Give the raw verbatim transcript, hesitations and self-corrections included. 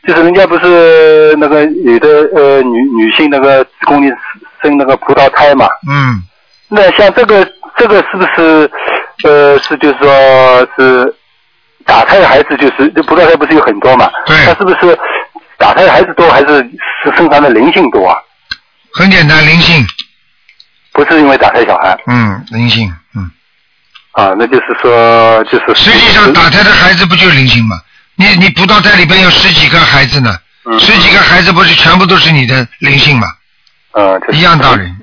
就是人家不是那个有的呃女女性那个子宫里生那个葡萄胎嘛。 嗯。 那像这个这个是不是呃是就是说是打胎的孩子就是葡萄胎不是有很多嘛？ 对。 他是不是打胎的孩子多还是身上的灵性多啊？ 很简单，灵性。 不是因为打胎小孩。 嗯，灵性，嗯。 啊，那就是说就是。 实际上打胎的孩子不就是灵性吗？你你葡萄胎里边有十几个孩子呢，嗯、十几个孩子不是全部都是你的灵性吗？ 嗯， 一样道理。